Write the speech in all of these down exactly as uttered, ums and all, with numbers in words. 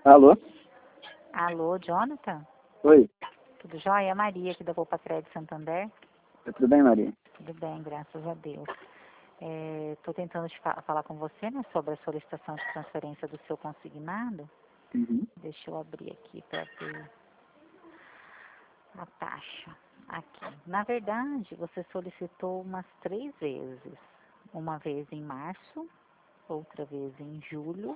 Alô? Alô, Jonathan? Oi. Tudo jóia? Maria, aqui da Poupa Crédito Santander. Tudo bem, Maria? Tudo bem, graças a Deus. Estou tentando te fa falar com você, né, sobre a solicitação de transferência do seu consignado. Uhum. Deixa eu abrir aqui para ver a taxa. Aqui. Na verdade, você solicitou umas três vezes. Uma vez em março, outra vez em julho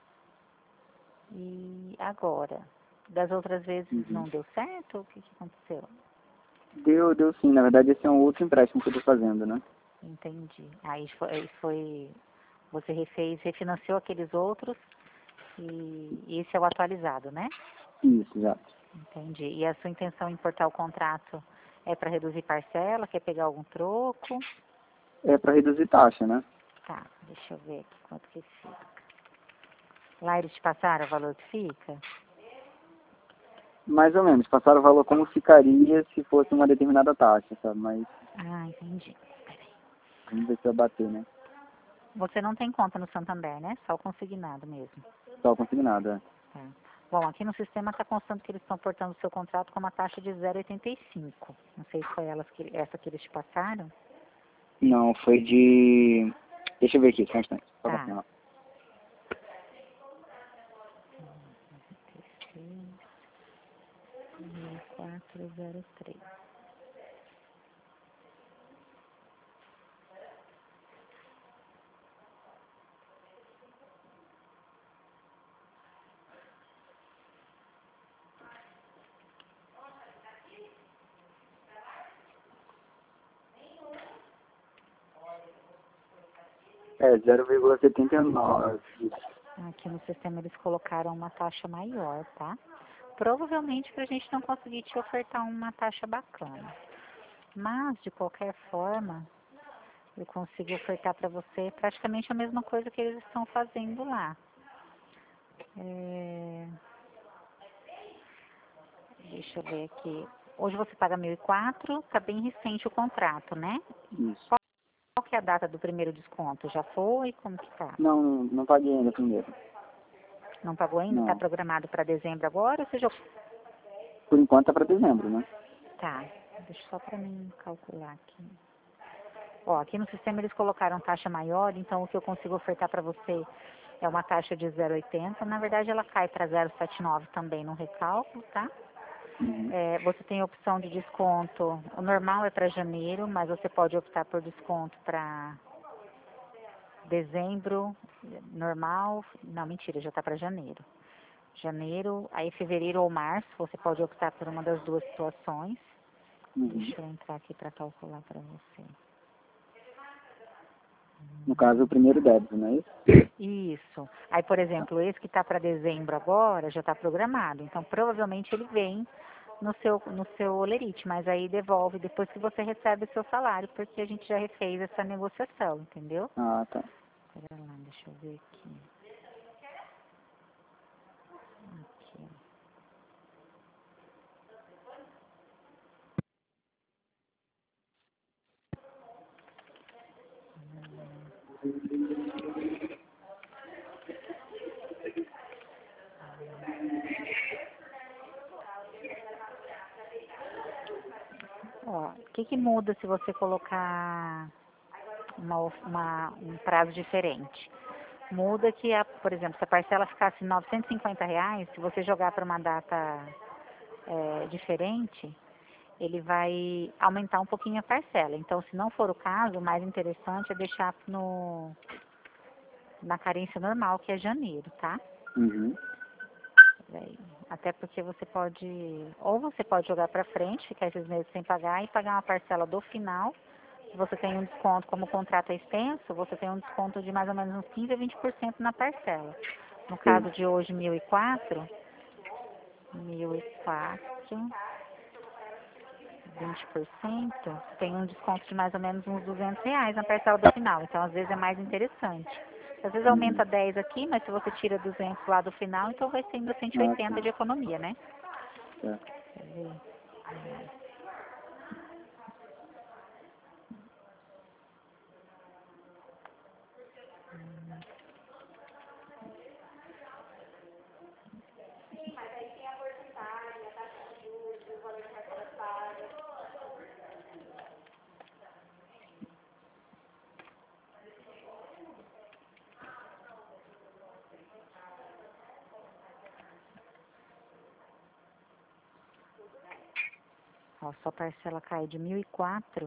e agora. Das outras vezes Uhum. não deu certo? O que, que aconteceu? Deu, deu sim. Na verdade, esse é um outro empréstimo que eu estou fazendo, né? Entendi. Aí foi, foi, você refez, refinanciou aqueles outros e esse é o atualizado, né? Isso, exato. Entendi. E a sua intenção em importar o contrato é para reduzir parcela? Quer pegar algum troco? É para reduzir taxa, né? Tá, deixa eu ver aqui quanto que fica. Lá eles te passaram o valor que fica? Mais ou menos. Passaram o valor como ficaria se fosse uma determinada taxa, sabe? Mas Ah, entendi. Peraí. vamos ver se vai bater, né? Você não tem conta no Santander, né? Só o consignado mesmo. Só consignado, é. Tá. Bom, aqui no sistema está constando que eles estão portando o seu contrato com uma taxa de zero vírgula oitenta e cinco. Não sei se foi elas que, essa que eles te passaram. Não, foi de... Deixa eu ver aqui, só um instante. Só Tá. confirmar. mil quatrocentos e três. É, zero vírgula setenta e nove. Aqui no sistema eles colocaram uma taxa maior, tá? Provavelmente para a gente não conseguir te ofertar uma taxa bacana. Mas, de qualquer forma, eu consigo ofertar para você praticamente a mesma coisa que eles estão fazendo lá. É... Deixa eu ver aqui. Hoje você paga mil e quatro, tá bem recente o contrato, né? Isso. Qual, qual que é a data do primeiro desconto? Já foi? Como que tá? Não, não, não paguei ainda primeiro. Não. Não pagou ainda? Tá Não. programado para dezembro agora? Ou você já... Por enquanto é para dezembro, né? Tá, deixa só para mim calcular aqui. Ó, aqui no sistema eles colocaram taxa maior, então o que eu consigo ofertar para você é uma taxa de zero vírgula oitenta. Na verdade ela cai para zero vírgula setenta e nove também no recálculo, tá? Uhum. É, você tem a opção de desconto, o normal é para janeiro, mas você pode optar por desconto para dezembro, normal, não, mentira, já está para janeiro. Janeiro, aí fevereiro ou março, você pode optar por uma das duas situações. Uhum. Deixa eu entrar aqui para calcular para você. No caso, o primeiro débito, não é isso? Isso. Aí, por exemplo, esse que está para dezembro agora já está programado. Então, provavelmente ele vem no seu, no seu olerite, mas aí devolve depois que você recebe o seu salário, porque a gente já refez essa negociação, entendeu? Ah, tá. Pera lá, deixa eu ver aqui. Aqui. Ó, o que que muda se você colocar uma, uma, um prazo diferente? Muda que, a, por exemplo, se a parcela ficasse novecentos e cinquenta reais, se você jogar para uma data é, diferente, ele vai aumentar um pouquinho a parcela. Então, se não for o caso, o mais interessante é deixar no, na carência normal, que é janeiro, tá? Uhum. Peraí. Até porque você pode, ou você pode jogar para frente, ficar esses meses sem pagar e pagar uma parcela do final. Se você tem um desconto, como o contrato é extenso, você tem um desconto de mais ou menos uns quinze a vinte por cento na parcela. No caso de hoje, mil e quatro, mil e quatro, vinte por cento, tem um desconto de mais ou menos uns duzentos reais na parcela do final. Então, às vezes, é mais interessante. Às vezes Uhum. aumenta dez aqui, mas se você tira duzentos lá do final, então vai ser ainda cento e Ah, oitenta sim. de economia, né? Certo. Quer ver? Ó, sua parcela cai de mil e quatro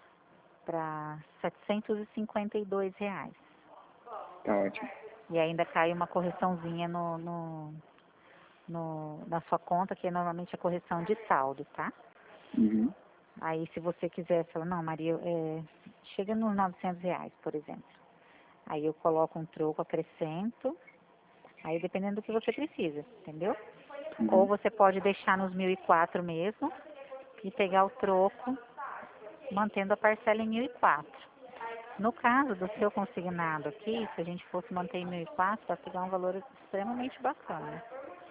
para setecentos e cinquenta e dois reais. Tá ótimo. E ainda cai uma correçãozinha no, no, no, na sua conta, que é normalmente a correção de saldo, tá? Uhum. Aí se você quiser falar, não, Maria, é, chega nos novecentos reais, por exemplo. Aí eu coloco um troco, acrescento, aí dependendo do que você precisa, entendeu? Uhum. Ou você pode deixar nos mil e quatro mesmo e pegar o troco, mantendo a parcela em mil e quatro. No caso do seu consignado aqui, se a gente fosse manter em mil e quatro, vai pegar um valor extremamente bacana.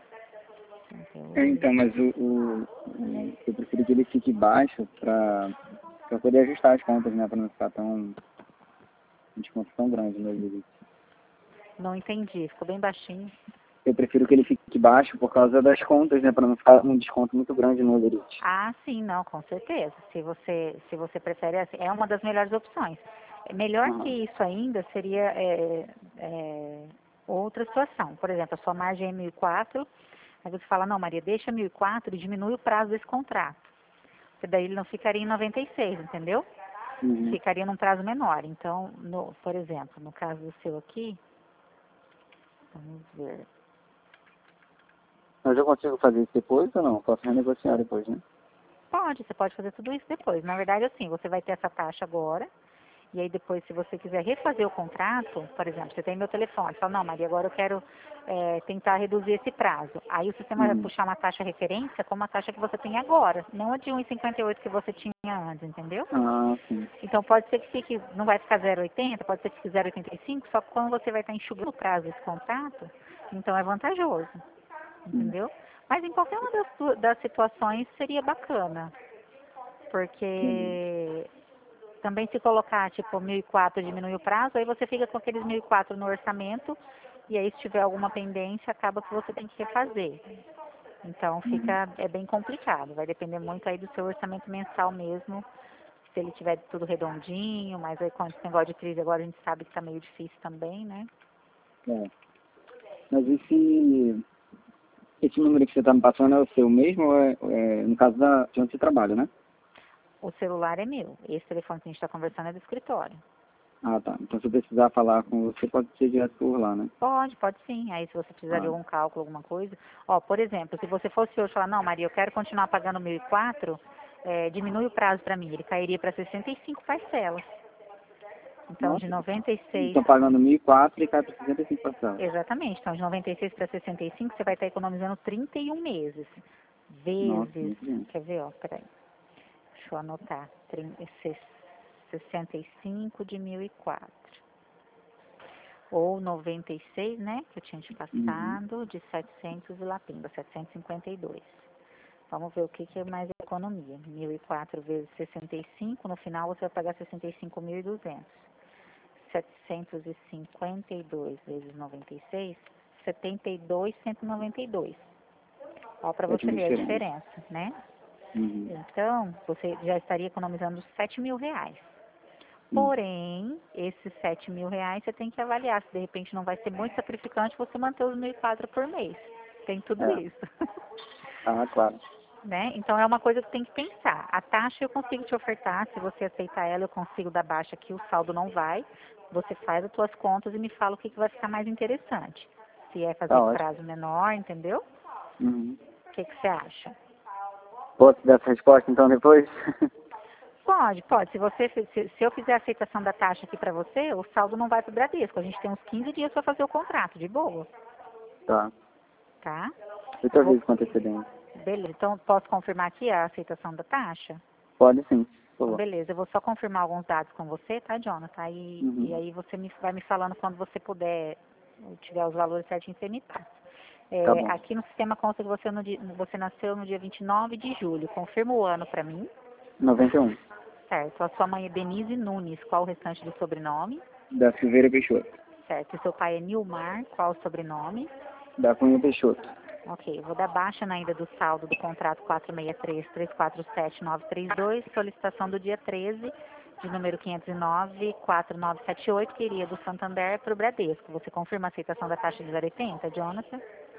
É, então, mas o, o, o- eu prefiro que ele fique baixo para para poder ajustar as contas, né? Para não ficar tão um desconto tão grande no Elite. Não entendi, ficou bem baixinho. Eu prefiro que ele fique baixo por causa das contas, né? Para não ficar um desconto muito grande no Elite. Ah, sim, não, com certeza. Se você, se você prefere assim, é uma das melhores opções. Melhor que Uhum. isso ainda seria é, é, outra situação. Por exemplo, a sua margem é mil e quatro, aí você fala, não, Maria, deixa mil e quatro e diminui o prazo desse contrato. Porque daí ele não ficaria em noventa e seis, entendeu? Uhum. Ficaria num prazo menor. Então, no, por exemplo, no caso do seu aqui, vamos ver. Mas eu consigo fazer isso depois ou não? Posso renegociar depois, né? Pode, você pode fazer tudo isso depois. Na verdade, assim, você vai ter essa taxa agora, e aí depois, se você quiser refazer o contrato, por exemplo, você tem meu telefone, você fala, não, Maria, agora eu quero é, tentar reduzir esse prazo. Aí o sistema vai Uhum. puxar uma taxa referência como a taxa que você tem agora, não a de um e cinquenta e oito que você tinha antes, entendeu? Ah, sim. Então pode ser que fique, não vai ficar zero vírgula oitenta, pode ser que fique zero vírgula oitenta e cinco, só que quando você vai estar enxugando o prazo desse contrato, então é vantajoso, Uhum. entendeu? Mas em qualquer uma das, tu- das situações seria bacana, Entendi. porque também se colocar tipo mil e quatro diminui o prazo, aí você fica com aqueles mil e quatro no orçamento, e aí se tiver alguma pendência, acaba que você tem que refazer. Então Uhum. fica, é bem complicado, vai depender muito aí do seu orçamento mensal mesmo, se ele tiver tudo redondinho, mas aí com esse negócio de crise agora a gente sabe que tá meio difícil também, né? É. Mas esse, esse número que você está me passando é o seu mesmo ou é, é no caso da, de onde você trabalha, né? O celular é meu, esse telefone que a gente está conversando é do escritório. Ah, tá. Então se eu precisar falar com você, pode ser direto por lá, né? Pode, pode sim. Aí se você precisar de Ah, algum cálculo, alguma coisa. Ó, por exemplo, se você fosse hoje falar, não, Maria, eu quero continuar pagando mil e quatro, é, diminui o prazo para mim. Ele cairia para sessenta e cinco parcelas. Então, de nossa. noventa e seis, Estão pagando mil e quatro e cai para sessenta e cinco parcelas. exatamente. Então, de noventa e seis para sessenta e cinco, você vai estar economizando trinta e um meses. Nossa, Vezes, muito bem. quer ver, ó, peraí. Deixa eu anotar. trinta, sessenta e cinco de mil e quatro. Ou noventa e seis, né, que eu tinha te Uhum. passado, de setecentos e lá pimba, setecentos e cinquenta e dois. Vamos ver o que, que é mais economia. mil e quatro vezes sessenta e cinco, no final você vai pagar sessenta e cinco mil e duzentos. setecentos e cinquenta e dois vezes noventa e seis, setenta e dois mil cento e noventa e dois. Ó, para você Ótima ver a diferença. diferença, né? Uhum. Então, você já estaria economizando sete mil reais. Sim. Porém, esses sete mil reais você tem que avaliar se de repente não vai ser muito sacrificante você manter os mil e quatro por mês. Tem tudo É. isso. Ah, claro. Né? Então é uma coisa que tem que pensar. A taxa eu consigo te ofertar, se você aceitar ela, eu consigo dar baixa aqui, o saldo não vai. Você faz as suas contas e me fala o que, que vai ficar mais interessante. Se é Tá fazer ótimo. prazo menor, entendeu? Uhum. O que, que você acha? Posso dar essa resposta então depois? Pode, pode. Se você se, se eu fizer a aceitação da taxa aqui para você, o saldo não vai para o Bradesco. A gente tem uns quinze dias para fazer o contrato, de boa, Tá. tá? Eu te Eu vou, aviso com antecedência. beleza. Então posso confirmar aqui a aceitação da taxa? Pode sim, por Então, favor. beleza, eu vou só confirmar alguns dados com você, tá, Jonathan? E, e Uhum. aí você me, vai me falando quando você puder, tiver os valores certinhos, você me passa. Tá É, bom. aqui no sistema consta que você, no dia- você nasceu no dia vinte e nove de julho. Confirma o ano para mim, noventa e um. certo? A sua mãe é Denise Nunes, qual o restante do sobrenome? Da Silveira Peixoto. Certo. E seu pai é Nilmar, qual o sobrenome? Da Cunha Peixoto. Ok, eu vou dar baixa na ida do saldo do contrato quatro seis três, três quatro sete, nove três dois, solicitação do dia treze, de número quinhentos e nove, quatro nove sete oito, que iria do Santander para o Bradesco. Você confirma a aceitação da taxa de zero vírgula oitenta, Jonathan?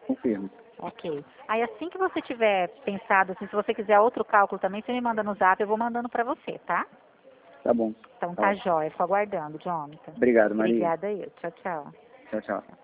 confirmo. Ok. Aí assim que você tiver pensado, assim, se você quiser outro cálculo também, você me manda no zap, eu vou mandando para você, tá? Tá bom. Então tá jóia, fico aguardando, Jonathan. Obrigado, Maria. Obrigada aí. Tchau, tchau. Tchau, tchau.